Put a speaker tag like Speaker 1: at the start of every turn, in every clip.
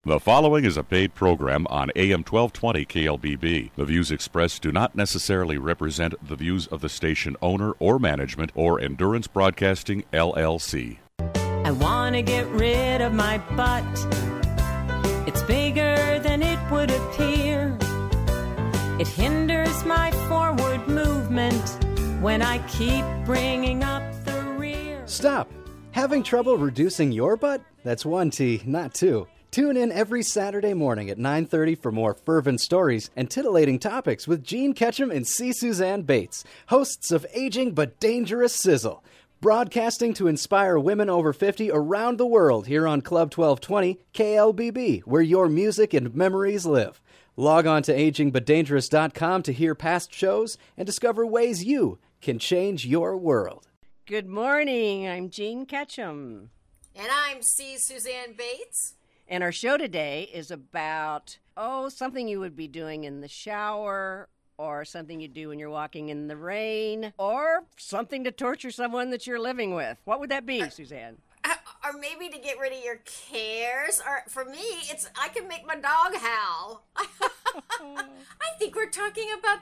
Speaker 1: The following is a paid program on AM 1220 KLBB. The views expressed do not necessarily represent the views of the station owner or management or Endurance Broadcasting, LLC.
Speaker 2: I want to get rid of my butt. It's bigger than it would appear. It hinders my forward movement when I keep bringing up the rear.
Speaker 3: Stop! Having trouble reducing your butt? That's one T, not two. Tune in every Saturday morning at 9:30 for more fervent stories and titillating topics with Gene Ketchum and C. Suzanne Bates, hosts of Aging But Dangerous Sizzle, broadcasting to inspire women over 50 around the world here on Club 1220 KLBB, where your music and memories live. Log on to agingbutdangerous.com to hear past shows and discover ways you can change your world.
Speaker 4: Good morning. I'm Gene Ketchum.
Speaker 5: And I'm C. Suzanne Bates.
Speaker 4: And our show today is about, something you would be doing in the shower, or something you do when you're walking in the rain, or something to torture someone that you're living with. What would that be, Suzanne?
Speaker 5: Or maybe to get rid of your cares. Or for me, I can make my dog howl. I think we're talking about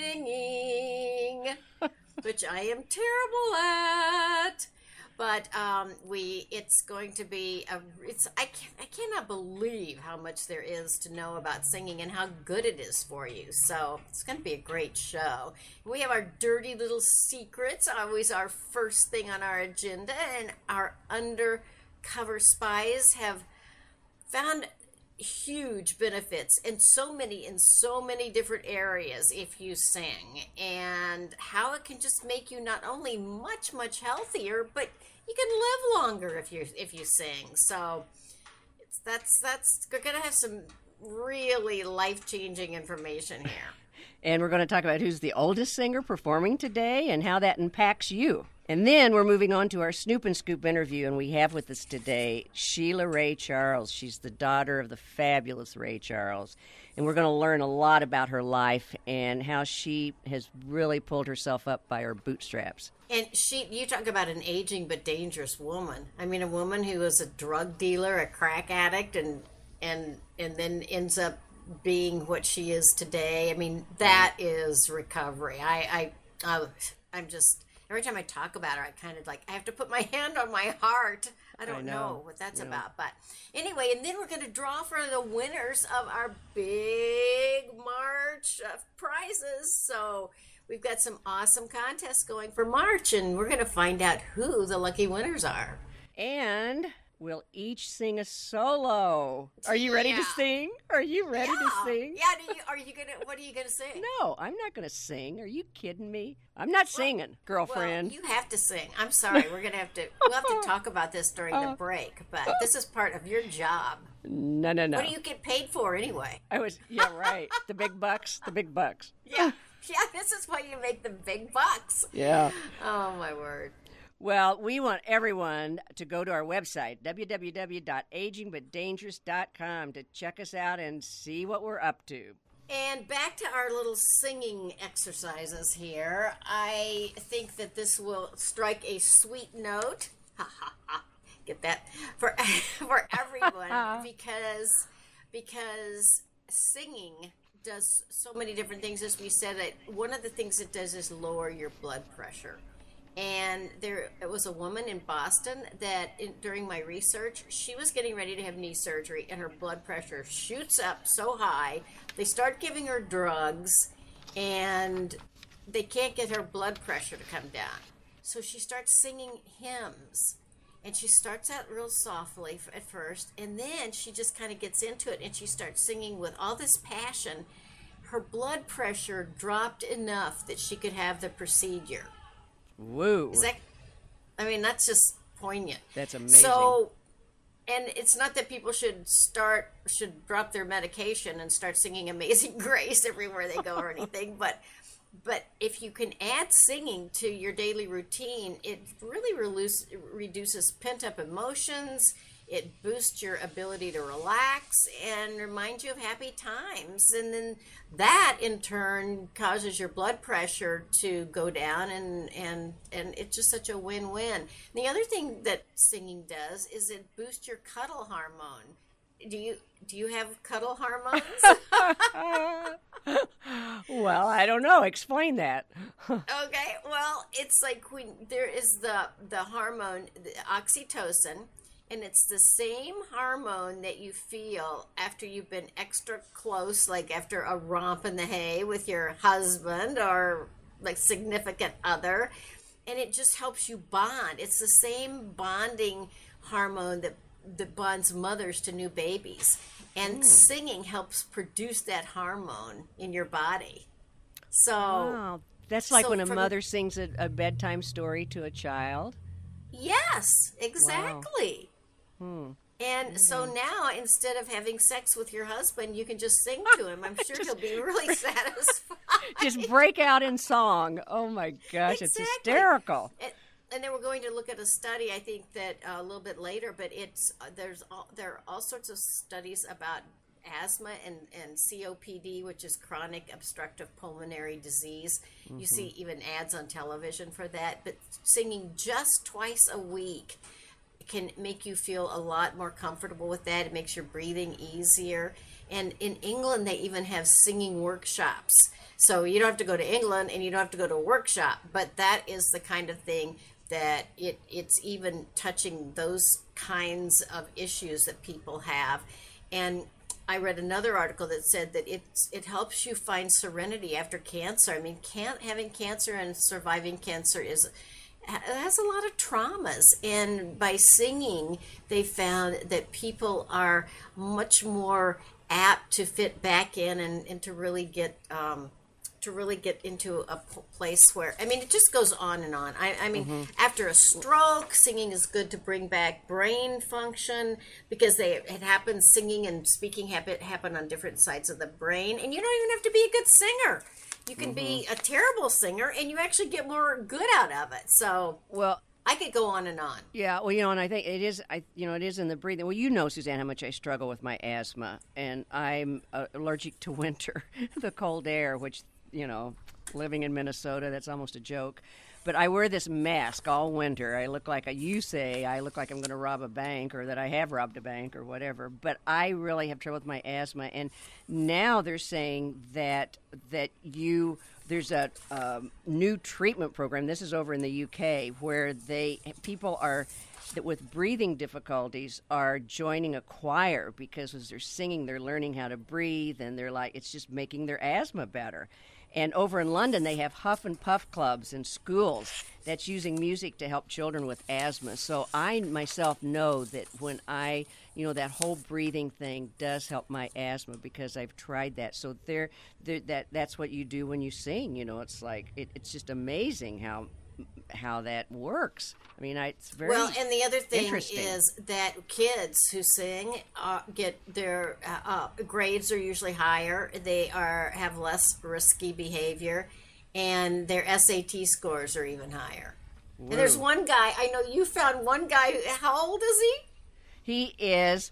Speaker 5: singing, which I am terrible at. But it's going to be I cannot believe how much there is to know about singing and how good it is for you. So it's going to be a great show. We have our dirty little secrets, always our first thing on our agenda, and our undercover spies have found huge benefits in so many different areas if you sing, and how it can just make you not only much healthier, but you can live longer if you sing. So we're gonna have some really life-changing information here.
Speaker 4: And we're going to talk about who's the oldest singer performing today and how that impacts you. And then we're moving on to our Snoop and Scoop interview, and we have with us today Sheila Ray Charles. She's the daughter of the fabulous Ray Charles. And we're going to learn a lot about her life and how she has really pulled herself up by her bootstraps.
Speaker 5: And you talk about an aging but dangerous woman. I mean, a woman who was a drug dealer, a crack addict, and then ends up being what she is today. I mean, that is recovery. I'm just, every time I talk about her, I kind of I have to put my hand on my heart. I don't know what that's about. But anyway, and then we're going to draw for the winners of our big March prizes. So we've got some awesome contests going for March, and we're going to find out who the lucky winners are.
Speaker 4: And we'll each sing a solo. Are you ready to sing? Are you ready to sing?
Speaker 5: Yeah. What are you gonna sing?
Speaker 4: No, I'm not gonna sing. Are you kidding me? I'm not singing, girlfriend.
Speaker 5: Well, you have to sing. I'm sorry. We'll have to talk about this during the break, but this is part of your job.
Speaker 4: No.
Speaker 5: What do you get paid for anyway?
Speaker 4: Right. The big bucks.
Speaker 5: Yeah, this is why you make the big bucks.
Speaker 4: Yeah.
Speaker 5: Oh, my word.
Speaker 4: Well, we want everyone to go to our website, www.agingbutdangerous.com, to check us out and see what we're up to.
Speaker 5: And back to our little singing exercises here. I think that this will strike a sweet note. Get that? For everyone, because singing does so many different things. As we said, one of the things it does is lower your blood pressure. And it was a woman in Boston that during my research, she was getting ready to have knee surgery, and her blood pressure shoots up so high. They start giving her drugs, and they can't get her blood pressure to come down. So she starts singing hymns, and she starts out real softly at first, and then she just kind of gets into it, and she starts singing with all this passion. Her blood pressure dropped enough that she could have the procedure.
Speaker 4: Woo.
Speaker 5: That's just poignant.
Speaker 4: That's amazing.
Speaker 5: So, and it's not that people should drop their medication and start singing Amazing Grace everywhere they go or anything, but if you can add singing to your daily routine, it really reduces pent-up emotions. It boosts your ability to relax and reminds you of happy times. And then that, in turn, causes your blood pressure to go down, and it's just such a win-win. And the other thing that singing does is it boosts your cuddle hormone. Do you have cuddle hormones?
Speaker 4: Well, I don't know. Explain that.
Speaker 5: Okay, well, it's like when there is the hormone, the oxytocin, and it's the same hormone that you feel after you've been extra close, like after a romp in the hay with your husband or like significant other, and it just helps you bond. It's the same bonding hormone that bonds mothers to new babies. And singing helps produce that hormone in your body. So
Speaker 4: Wow. That's like when a mother sings a bedtime story to a child.
Speaker 5: yes, exactly. And so now, instead of having sex with your husband, you can just sing to him. I'm sure he'll be really satisfied.
Speaker 4: Just break out in song. Oh my gosh, it's
Speaker 5: Exactly.
Speaker 4: hysterical.
Speaker 5: And then we're going to look at a study, I think that a little bit later, but there are all sorts of studies about asthma and COPD, which is chronic obstructive pulmonary disease. You see even ads on television for that. But singing just twice a week can make you feel a lot more comfortable with that. It makes your breathing easier. And in England, they even have singing workshops. So you don't have to go to England and you don't have to go to a workshop, but that is the kind of thing that it's even touching those kinds of issues that people have. And I read another article that said that it helps you find serenity after cancer. I mean, having cancer and surviving cancer has a lot of traumas, and by singing, they found that people are much more apt to fit back in and to really get into a place where, I mean, it just goes on and on. I mean, after a stroke, singing is good to bring back brain function because it happens. Singing and speaking happen on different sides of the brain, and you don't even have to be a good singer. You can be a terrible singer, and you actually get more good out of it. So,
Speaker 4: Well,
Speaker 5: I could go on and on.
Speaker 4: yeah, well, and I think it is. It is in the breathing. Well, Suzanne, how much I struggle with my asthma, and I'm allergic to winter, the cold air, which, living in Minnesota, that's almost a joke. But I wear this mask all winter. I look like you say I look like I'm going to rob a bank, or that I have robbed a bank, or whatever. But I really have trouble with my asthma, and now they're saying that there's a new treatment program. This is over in the UK, where people are that with breathing difficulties are joining a choir because as they're singing, they're learning how to breathe, and they're like, it's just making their asthma better. And over in London, they have Huff and Puff clubs in schools that's using music to help children with asthma. So I myself know that when that whole breathing thing does help my asthma because I've tried that. So that's what you do when you sing. It's like it's just amazing how that works. I mean, it's very
Speaker 5: well. And the other thing
Speaker 4: interesting.
Speaker 5: is that kids who sing get their grades are usually higher. They have less risky behavior, and their SAT scores are even higher. Whoa. And there's one guy I know. You found one guy. How old is he?
Speaker 4: He is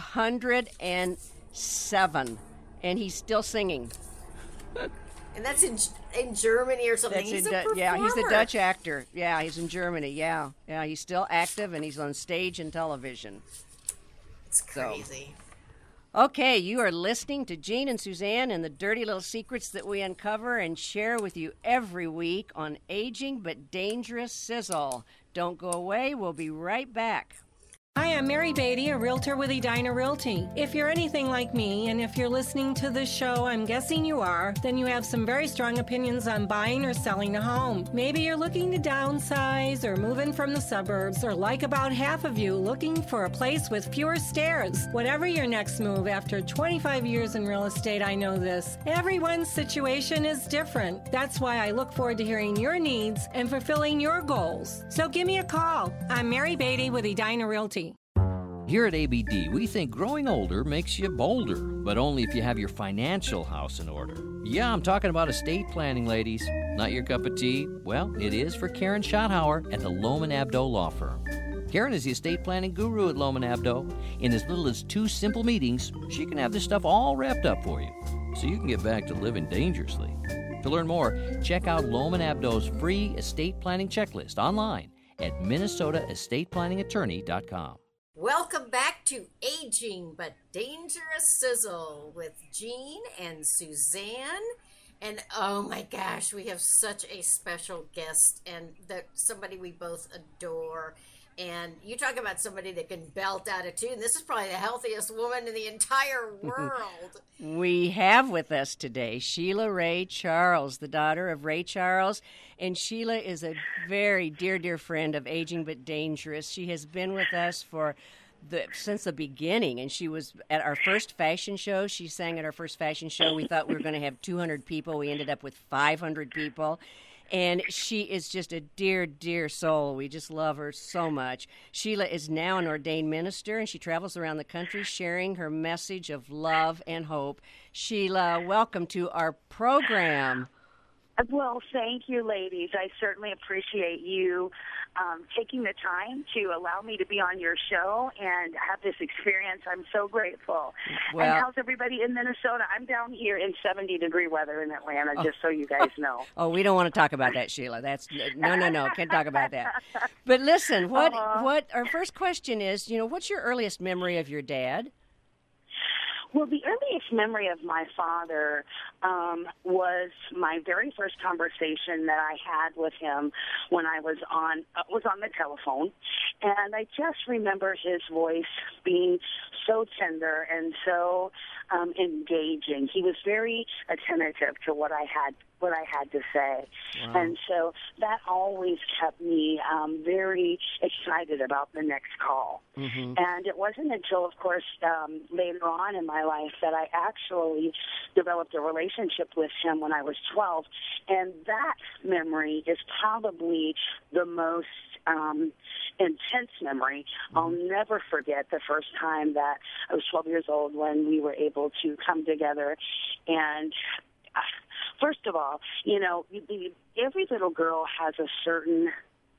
Speaker 4: 107, and he's still singing.
Speaker 5: And that's in Germany or something.
Speaker 4: That's
Speaker 5: he's a performer.
Speaker 4: Yeah, he's a Dutch actor. Yeah, he's in Germany. Yeah, he's still active, and he's on stage and television.
Speaker 5: It's crazy.
Speaker 4: Okay, you are listening to Gene and Suzanne and the dirty little secrets that we uncover and share with you every week on Aging But Dangerous Sizzle. Don't go away. We'll be right back.
Speaker 6: Hi, I'm Mary Beatty, a realtor with Edina Realty. If you're anything like me, and if you're listening to this show, I'm guessing you are, then you have some very strong opinions on buying or selling a home. Maybe you're looking to downsize or move in from the suburbs, or like about half of you, looking for a place with fewer stairs. Whatever your next move, after 25 years in real estate, I know this. Everyone's situation is different. That's why I look forward to hearing your needs and fulfilling your goals. So give me a call. I'm Mary Beatty with Edina Realty.
Speaker 7: Here at ABD, we think growing older makes you bolder, but only if you have your financial house in order. Yeah, I'm talking about estate planning, ladies. Not your cup of tea? Well, it is for Karen Schotthauer at the Lohman Abdo Law Firm. Karen is the estate planning guru at Lohman Abdo. In as little as 2 simple meetings, she can have this stuff all wrapped up for you, so you can get back to living dangerously. To learn more, check out Lohman Abdo's free estate planning checklist online at minnesotaestateplanningattorney.com.
Speaker 5: Welcome back to Aging But Dangerous Sizzle with Jean and Suzanne. And oh my gosh, we have such a special guest and somebody we both adore. And you talk about somebody that can belt out a tune. This is probably the healthiest woman in the entire world.
Speaker 4: We have with us today Sheila Ray Charles, the daughter of Ray Charles. And Sheila is a very dear, dear friend of Aging But Dangerous. She has been with us since the beginning, and she was at our first fashion show. She sang at our first fashion show. We thought we were going to have 200 people. We ended up with 500 people. And she is just a dear, dear soul. We just love her so much. Sheila is now an ordained minister, and she travels around the country sharing her message of love and hope. Sheila, welcome to our program.
Speaker 8: Well, thank you, ladies. I certainly appreciate you taking the time to allow me to be on your show and have this experience. I'm so grateful.
Speaker 4: Well,
Speaker 8: and how's everybody in Minnesota? I'm down here in 70-degree weather in Atlanta, just so you guys know.
Speaker 4: Oh, we don't want to talk about that, Sheila. No, can't talk about that. But listen, what our first question is, what's your earliest memory of your dad?
Speaker 8: Well, the earliest memory of my father was my very first conversation that I had with him when I was on the telephone, and I just remember his voice being so tender and so engaging. He was very attentive to what I had to say. Wow. And so that always kept me very excited about the next call. Mm-hmm. And it wasn't until, of course, later on in my life that I actually developed a relationship with him when I was 12. And that memory is probably the most intense memory. I'll never forget the first time that I was 12 years old when we were able to come together. And first of all, every little girl has a certain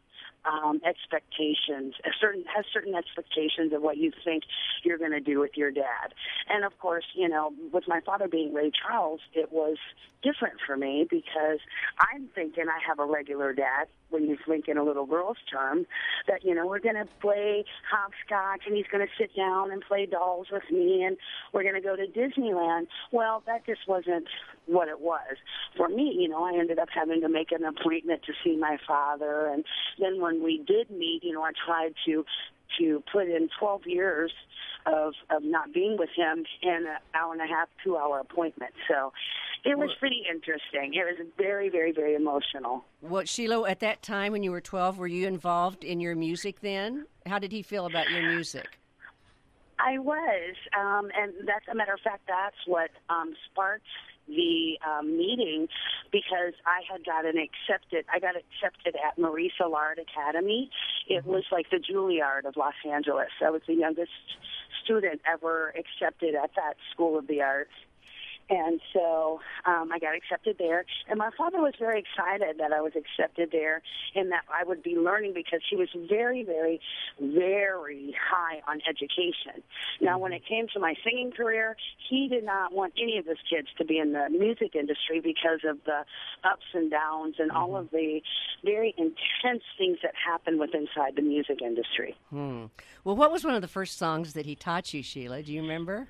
Speaker 8: expectations, has certain expectations of what you think you're going to do with your dad. And of course, with my father being Ray Charles, it was different for me because I'm thinking I have a regular dad, when you think in a little girl's term, that, we're going to play hopscotch and he's going to sit down and play dolls with me and we're going to go to Disneyland. Well, that just wasn't what it was. For me, I ended up having to make an appointment to see my father. And then when we did meet, I tried to put in 12 years of not being with him in an hour and a half, 2-hour appointment. So it was pretty interesting. It was very, very, very emotional.
Speaker 4: Well, Sheila, at that time when you were 12, were you involved in your music then? How did he feel about your music?
Speaker 8: I was, and that's a matter of fact, that's what sparked the meeting, because I got accepted at Marisa Art Academy. It was like the Juilliard of Los Angeles. I was the youngest student ever accepted at that School of the Arts. And so I got accepted there. And my father was very excited that I was accepted there and that I would be learning, because he was very, very, very high on education. Now, when it came to my singing career, he did not want any of his kids to be in the music industry because of the ups and downs and all of the very intense things that happen inside the music industry.
Speaker 4: Well, what was one of the first songs that he taught you, Sheila? Do you remember?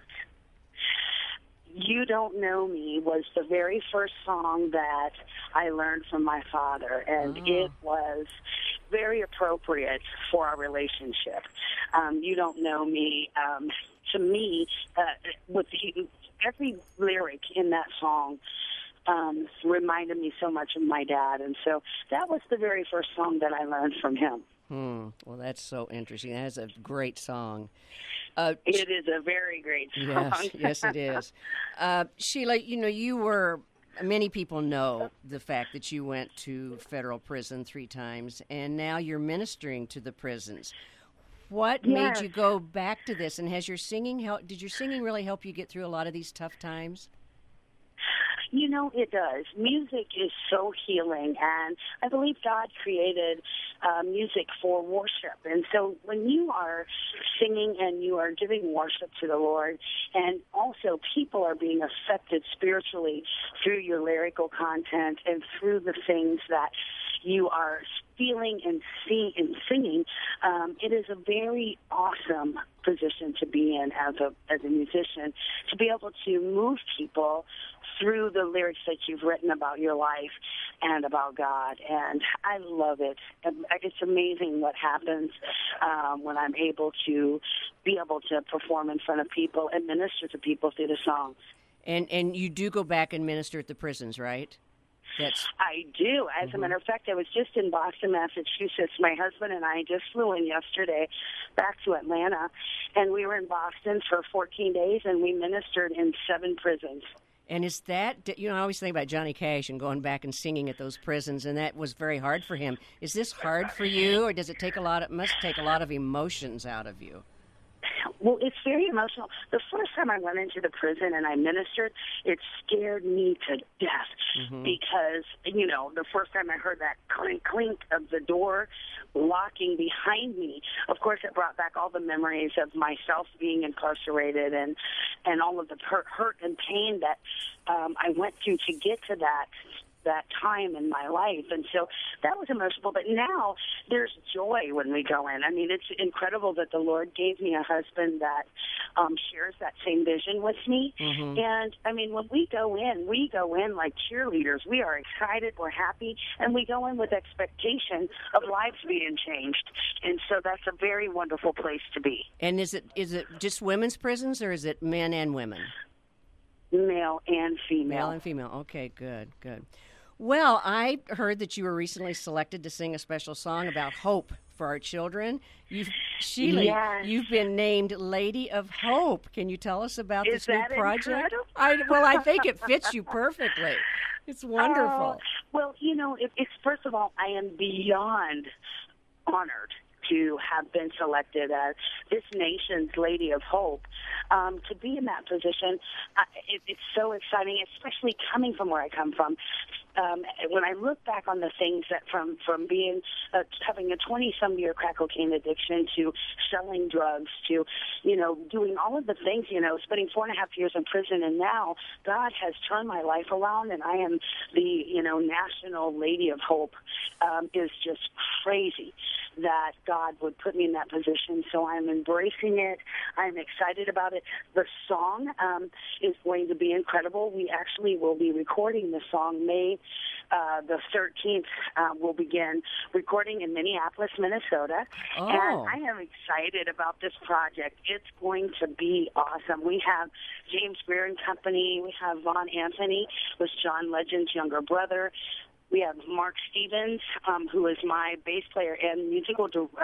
Speaker 8: You Don't Know Me was the very first song that I learned from my father, and it was very appropriate for our relationship. You Don't Know Me, to me, every lyric in that song reminded me so much of my dad, and so that was the very first song that I learned from him.
Speaker 4: Well, that's so interesting. That is a great song.
Speaker 8: It is a very great song.
Speaker 4: Yes, it is. Sheila, many people know the fact that you went to federal prison 3 times, and now you're ministering to the prisons. What made you go back to this, and did your singing really help you get through a lot of these tough times?
Speaker 8: It does. Music is so healing, and I believe God created music for worship. And so when you are singing and you are giving worship to the Lord, and also people are being affected spiritually through your lyrical content and through the things that you are feeling and singing, it is a very awesome position to be in as a musician, to be able to move people through the lyrics that you've written about your life and about God. And I love it. It's amazing what happens when I'm able to perform in front of people and minister to people through the songs.
Speaker 4: And you do go back and minister at the prisons, right?
Speaker 8: I do. As a matter of fact, I was just in Boston, Massachusetts. My husband and I just flew in yesterday back to Atlanta, and we were in Boston for 14 days, and we ministered in 7 prisons.
Speaker 4: And is that, I always think about Johnny Cash and going back and singing at those prisons, and that was very hard for him. Is this hard for you, or does it must take a lot of emotions out of you?
Speaker 8: Well, it's very emotional. The first time I went into the prison and I ministered, it scared me to death because, the first time I heard that clink, clink of the door locking behind me, of course, it brought back all the memories of myself being incarcerated and all of the hurt and pain that I went through to get to that time in my life. And so that was emotional. But now there's joy when we go in. I mean, it's incredible that the Lord gave me a husband that shares that same vision with me. And, I mean, when we go in like cheerleaders. We are excited, we're happy, and we go in with expectation of lives being changed. And so that's a very wonderful place to be.
Speaker 4: And is it just women's prisons, or is it men and women?
Speaker 8: Male and female.
Speaker 4: Male and female. Okay, good. Well, I heard that you were recently selected to sing a special song about hope for our children. Sheila,
Speaker 8: yes.
Speaker 4: You've been named Lady of Hope. Can you tell us about this new project?
Speaker 8: Incredible?
Speaker 4: I think it fits you perfectly. It's wonderful.
Speaker 8: Well, it's first of all, I am beyond honored to have been selected as this nation's Lady of Hope. To be in that position, it's so exciting, especially coming from where I come from. When I look back on the things that from being having a 20-some year crack cocaine addiction to selling drugs to, doing all of the things, spending 4.5 years in prison, and now God has turned my life around, and I am the, national Lady of Hope. Is just crazy that God would put me in that position. So I'm embracing it. I'm excited about it. The song is going to be incredible. We actually will be recording the song May the 13th. We'll begin recording in Minneapolis, Minnesota.
Speaker 4: Oh.
Speaker 8: And I am excited about this project. It's going to be awesome. We have James Greer and Company. We have Vaughn Anthony, who's John Legend's younger brother. We have Mark Stevens, who is my bass player and musical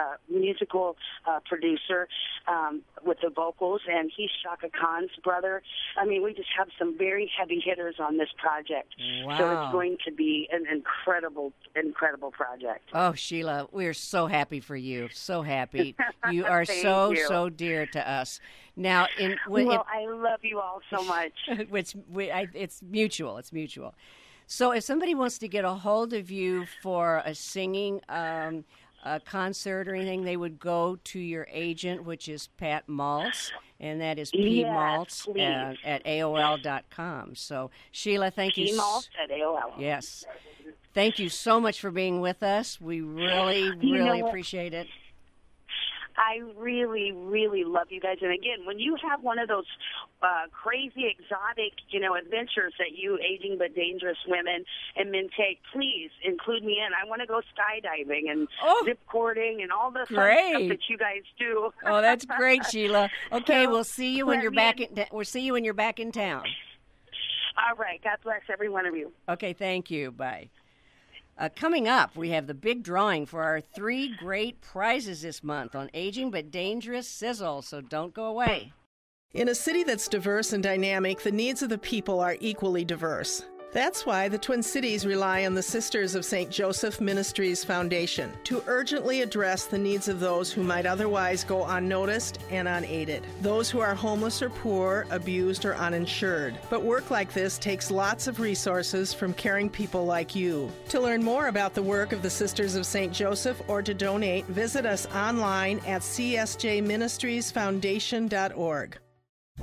Speaker 8: producer with the vocals, and he's Shaka Khan's brother. I mean, we just have some very heavy hitters on this project.
Speaker 4: Wow.
Speaker 8: So it's going to be an incredible, incredible project.
Speaker 4: Oh, Sheila, we're so happy for you. So happy. You are so dear to us. Now,
Speaker 8: I love you all so much.
Speaker 4: It's mutual. It's mutual. So if somebody wants to get a hold of you for a singing a concert or anything, they would go to your agent, which is Pat Maltz, and that is pmaltz at AOL.com. So, Sheila, thank you.
Speaker 8: Pmaltz at AOL.
Speaker 4: Yes. Thank you so much for being with us. We really appreciate it.
Speaker 8: I really, really love you guys. And again, when you have one of those crazy, exotic, adventures that you aging but dangerous women and men take, please include me in. I want to go skydiving and zip cording and all the fun stuff that you guys do.
Speaker 4: Oh, that's great, Sheila. Okay, we'll see you when you're back. We'll see you when you're back in town.
Speaker 8: All right. God bless every one of you.
Speaker 4: Okay. Thank you. Bye. Coming up, we have the big drawing for our 3 great prizes this month on Aging But Dangerous Sizzle, so don't go away.
Speaker 9: In a city that's diverse and dynamic, the needs of the people are equally diverse. That's why the Twin Cities rely on the Sisters of St. Joseph Ministries Foundation to urgently address the needs of those who might otherwise go unnoticed and unaided. Those who are homeless or poor, abused or uninsured. But work like this takes lots of resources from caring people like you. To learn more about the work of the Sisters of St. Joseph or to donate, visit us online at csjministriesfoundation.org.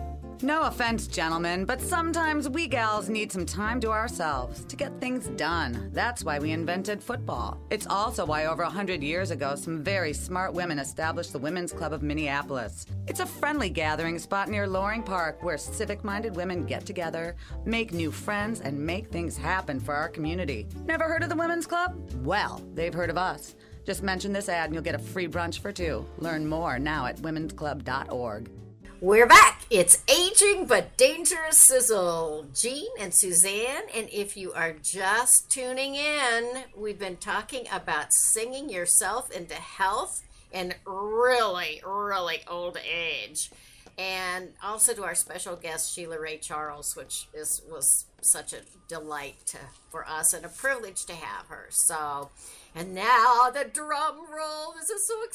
Speaker 10: No offense, gentlemen, but sometimes we gals need some time to ourselves to get things done. That's why we invented football. It's also why over 100 years ago, some very smart women established the Women's Club of Minneapolis. It's a friendly gathering spot near Loring Park where civic-minded women get together, make new friends, and make things happen for our community. Never heard of the Women's Club? Well, they've heard of us. Just mention this ad and you'll get a free brunch for two. Learn more now at womensclub.org.
Speaker 5: We're back. It's Aging But Dangerous Sizzle. Jean and Suzanne, and if you are just tuning in, we've been talking about singing yourself into health and really, really old age. And also to our special guest, Sheila Ray Charles, which was such a delight for us and a privilege to have her. So, and now the drum roll. This is so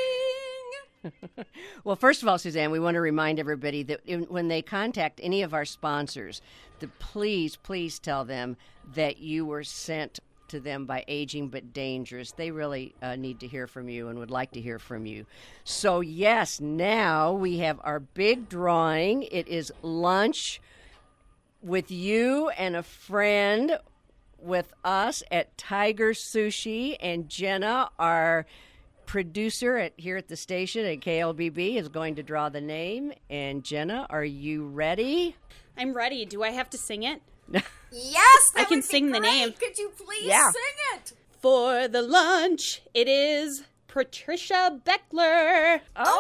Speaker 5: exciting.
Speaker 4: Well, first of all, Suzanne, we want to remind everybody that when they contact any of our sponsors, please tell them that you were sent to them by Aging But Dangerous. They really need to hear from you and would like to hear from you. So, yes, now we have our big drawing. It is lunch with you and a friend with us at Tiger Sushi, and Jenna, our producer here at the station at KLBB, is going to draw the name. And Jenna, are you ready?
Speaker 11: I'm ready. Do I have to sing it?
Speaker 5: Yes,
Speaker 11: I can sing the name.
Speaker 5: Could you please sing it?
Speaker 11: For the lunch, it is Patricia Beckler.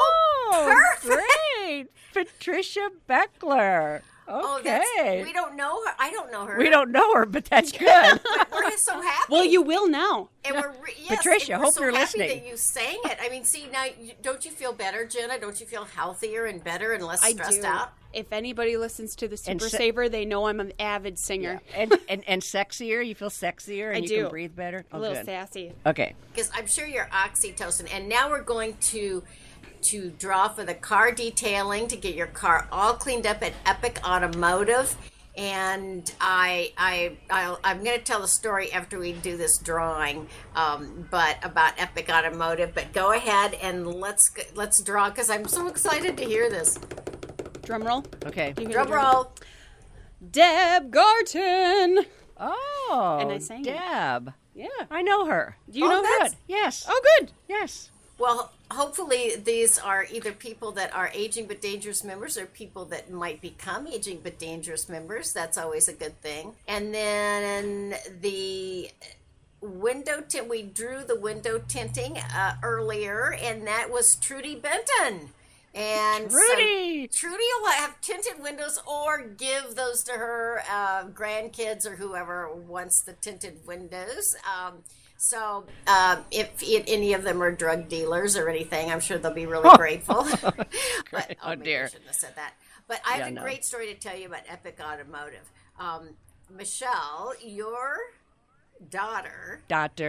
Speaker 4: Oh, great. Patricia Beckler. Okay.
Speaker 5: We don't know her. I don't know her.
Speaker 4: We don't know her, but that's good.
Speaker 5: But we're so happy.
Speaker 11: Well, you will now.
Speaker 5: And
Speaker 4: Patricia, hope
Speaker 5: so
Speaker 4: you're
Speaker 5: happy
Speaker 4: listening.
Speaker 5: That you sang it. I mean, see, now, don't you feel better, Jenna? Don't you feel healthier and better and less stressed out?
Speaker 11: If anybody listens to the Super Saver, they know I'm an avid singer.
Speaker 4: Yeah. And sexier? You feel sexier and you can breathe better?
Speaker 11: A little sassy.
Speaker 4: Okay.
Speaker 5: Because I'm sure you're oxytocin. And now we're going to draw for the car detailing to get your car all cleaned up at Epic Automotive. And I'm going to tell a story after we do this drawing, but about Epic Automotive. But go ahead and let's draw, because I'm so excited to hear this.
Speaker 11: Drum roll.
Speaker 4: Okay.
Speaker 5: Drum roll.
Speaker 11: Deb Garton.
Speaker 4: Oh,
Speaker 11: and I sang
Speaker 4: Deb.
Speaker 11: It. Yeah.
Speaker 4: I know her.
Speaker 11: Do you know
Speaker 4: good. Yes.
Speaker 11: Oh, good.
Speaker 4: Yes.
Speaker 5: Well, hopefully these are either people that are Aging But Dangerous members or people that might become Aging But Dangerous members. That's always a good thing. And then the window tint, we drew the window tinting earlier, and that was Trudy Benton. And
Speaker 4: Trudy!
Speaker 5: So Trudy will have tinted windows or give those to her grandkids or whoever wants the tinted windows. So if any of them are drug dealers or anything, I'm sure they'll be really grateful. But,
Speaker 4: dear.
Speaker 5: I shouldn't have said that. But I have a great story to tell you about Epic Automotive. Michelle, your daughter,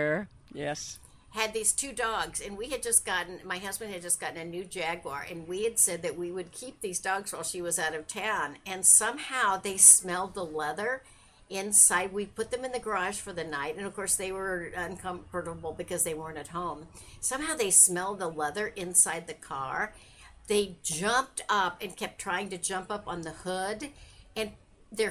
Speaker 4: yes,
Speaker 5: had these two dogs, and my husband had just gotten a new Jaguar, and we had said that we would keep these dogs while she was out of town, and somehow they smelled the leather inside. We put them in the garage for the night, and of course they were uncomfortable because they weren't at home. Somehow they smelled the leather inside the car. They jumped up and kept trying to jump up on the hood, and their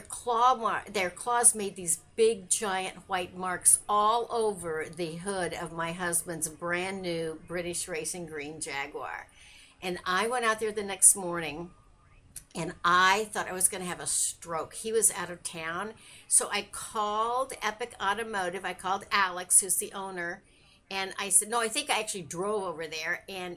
Speaker 5: claws made these big giant white marks all over the hood of my husband's brand new British Racing Green Jaguar. And I went out there the next morning, and I thought I was going to have a stroke. He was out of town. So I called Epic Automotive. I called Alex, who's the owner. And I said, no, I think I actually drove over there. And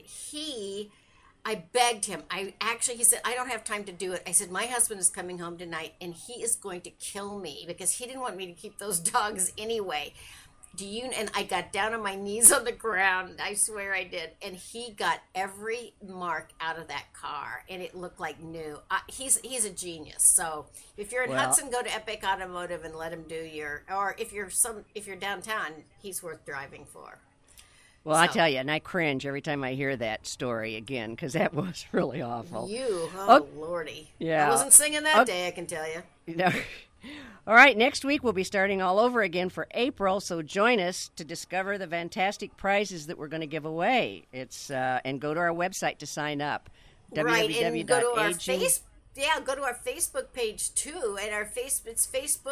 Speaker 5: I begged him. He said, I don't have time to do it. I said, my husband is coming home tonight, and he is going to kill me because he didn't want me to keep those dogs anyway. And I got down on my knees on the ground. I swear I did. And he got every mark out of that car, and it looked like new. He's a genius. So if you're in Hudson, go to Epic Automotive and let him do or if you're downtown, he's worth driving for.
Speaker 4: Well, I tell you, and I cringe every time I hear that story again, because that was really awful.
Speaker 5: Lordy.
Speaker 4: Yeah.
Speaker 5: I wasn't singing that day, I can tell you.
Speaker 4: No. All right, next week we'll be starting all over again for April, so join us to discover the fantastic prizes that we're going to give away. And go to our website to sign up.
Speaker 5: Right, and go to our Yeah, go to our Facebook page too. And it's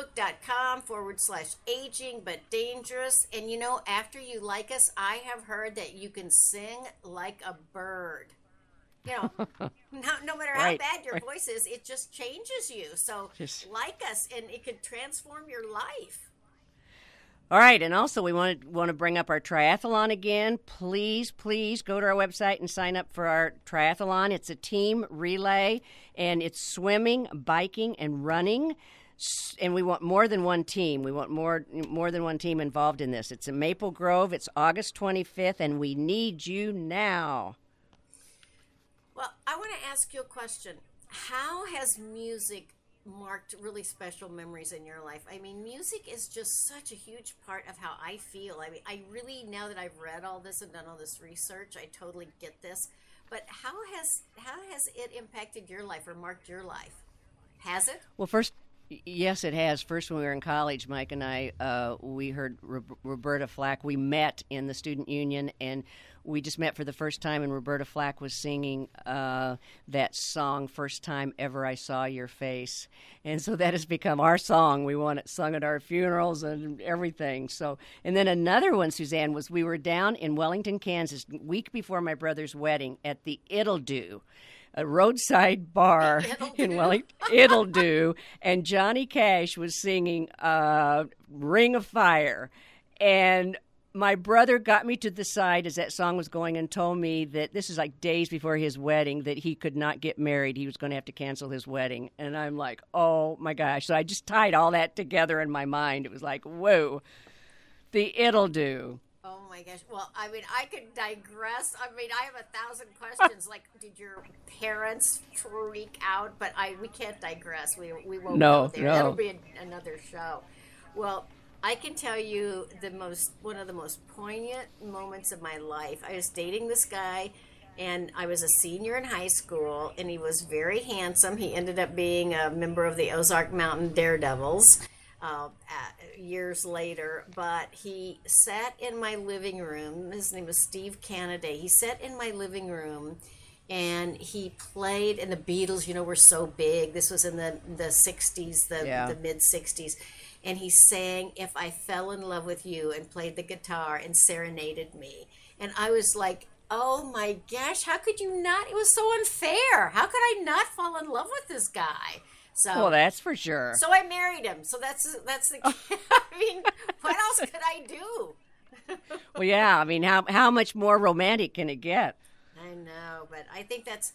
Speaker 5: facebook.com/aging but dangerous. And you know, after you like us, I have heard that you can sing like a bird. You know, no matter how bad your voice is, it just changes you. So like us, and it could transform your life.
Speaker 4: All right, and also we want to bring up our triathlon again. Please go to our website and sign up for our triathlon. It's a team relay, and it's swimming, biking, and running. And we want more than one team. We want more than one team involved in this. It's in Maple Grove. It's August 25th, and we need you now.
Speaker 5: Well, I want to ask you a question. How has music marked really special memories in your life? I mean, music is just such a huge part of how I feel. I mean, I really, now that I've read all this and done all this research, I totally get this. But how has it impacted your life or marked your life? Has it?
Speaker 4: Well, first, yes, it has. First, when we were in college, Mike and I, we heard Roberta Flack. We met in the student union, and we just met for the first time, and Roberta Flack was singing that song, First Time Ever I Saw Your Face. And so that has become our song. We want it sung at our funerals and everything. So, and then another one, Suzanne, was we were down in Wellington, Kansas, week before my brother's wedding at the It'll Do, a roadside bar in Wellington. It'll Do. And Johnny Cash was singing Ring of Fire. And my brother got me to the side as that song was going and told me that this is like days before his wedding, that he could not get married. He was going to have to cancel his wedding. And I'm like, oh, my gosh. So I just tied all that together in my mind. It was like, whoa, the It'll Do.
Speaker 5: Oh, my gosh. Well, I mean, I could digress. I mean, I have 1,000 questions. Like, did your parents freak out? But we can't digress. We won't go there. That'll be another show. Well, I can tell you one of the most poignant moments of my life. I was dating this guy, and I was a senior in high school, and he was very handsome. He ended up being a member of the Ozark Mountain Daredevils years later, but he sat in my living room. His name was Steve Canaday. He sat in my living room, and he played, and the Beatles, were so big. This was in the 60s, the mid-60s. And he sang If I Fell in Love with You and played the guitar and serenaded me. And I was like, oh my gosh, how could you not? It was so unfair. How could I not fall in love with this guy? So,
Speaker 4: well, that's for sure.
Speaker 5: So I married him. So that's the I mean, what else could I do?
Speaker 4: Well, yeah, I mean, how much more romantic can it get?
Speaker 5: I know, but I think that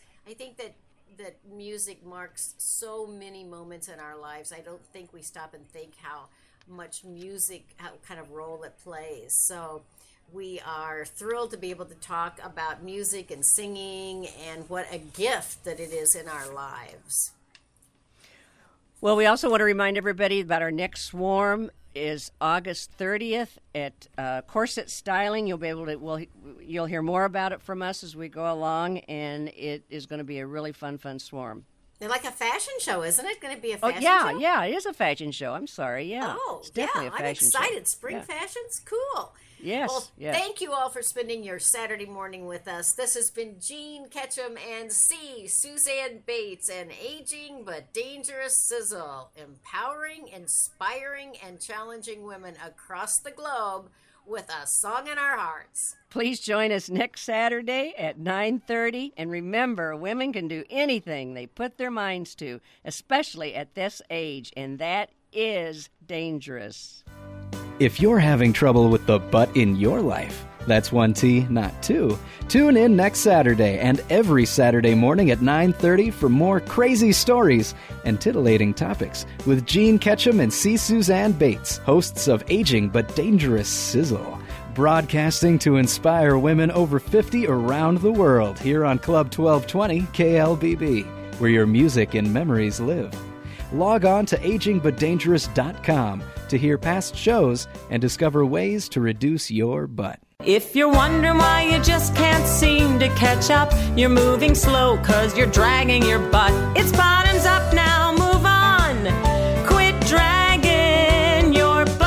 Speaker 5: music marks so many moments in our lives. I don't think we stop and think how much music, how kind of role it plays. So we are thrilled to be able to talk about music and singing and what a gift that it is in our lives.
Speaker 4: Well, we also want to remind everybody about our next swarm is August 30th at Corset Styling. You'll be able to, you'll hear more about it from us as we go along, and it is going to be a really fun swarm.
Speaker 5: They're like a fashion show, isn't it? Going to be a fashion
Speaker 4: show?
Speaker 5: Oh,
Speaker 4: yeah, it is a fashion show. I'm sorry, yeah.
Speaker 5: Oh,
Speaker 4: it's definitely a fashion show.
Speaker 5: I'm excited. Spring fashions, cool.
Speaker 4: Yes.
Speaker 5: Well, thank you all for spending your Saturday morning with us. This has been Jean Ketchum and Suzanne Bates, and Aging but Dangerous Sizzle, empowering, inspiring, and challenging women across the globe with a song in our hearts.
Speaker 4: Please join us next Saturday at 9:30. And remember, women can do anything they put their minds to, especially at this age, and that is dangerous.
Speaker 3: If you're having trouble with the butt in your life, that's one T, not two. Tune in next Saturday and every Saturday morning at 9:30 for more crazy stories and titillating topics with Jean Ketchum and Suzanne Bates, hosts of Aging but Dangerous Sizzle, broadcasting to inspire women over 50 around the world here on Club 1220 KLBB, where your music and memories live. Log on to agingbutdangerous.com to hear past shows and discover ways to reduce your butt.
Speaker 2: If you're wondering why you just can't seem to catch up, you're moving slow 'cause you're dragging your butt. It's bottoms up now, move on. Quit dragging your butt.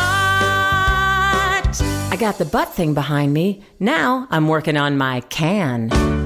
Speaker 2: I got the butt thing behind me. Now I'm working on my can.